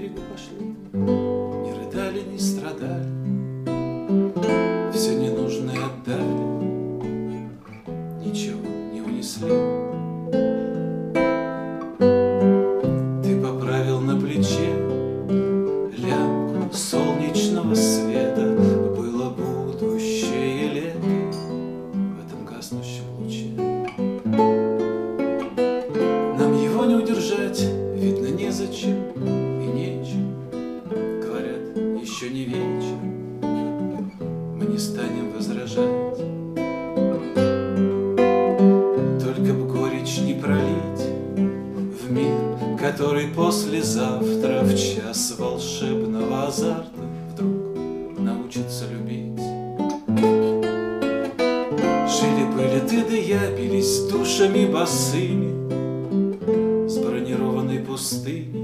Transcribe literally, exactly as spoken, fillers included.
берегу пошли, не рыдали, не страдали, все ненужное отдали, ничего не унесли. Ты поправил на плече лямку солнечного света, было будущее лето в этом гаснущем луче. Нам его не удержать, видно, незачем и нечем. Говорят, еще не вечер, мы не станем возражать. Только б горечь не пролить в мир, который послезавтра в час волшебного азарта вдруг научится любить. Жили-были ты да я, бились душами босыми с бронированной пустыни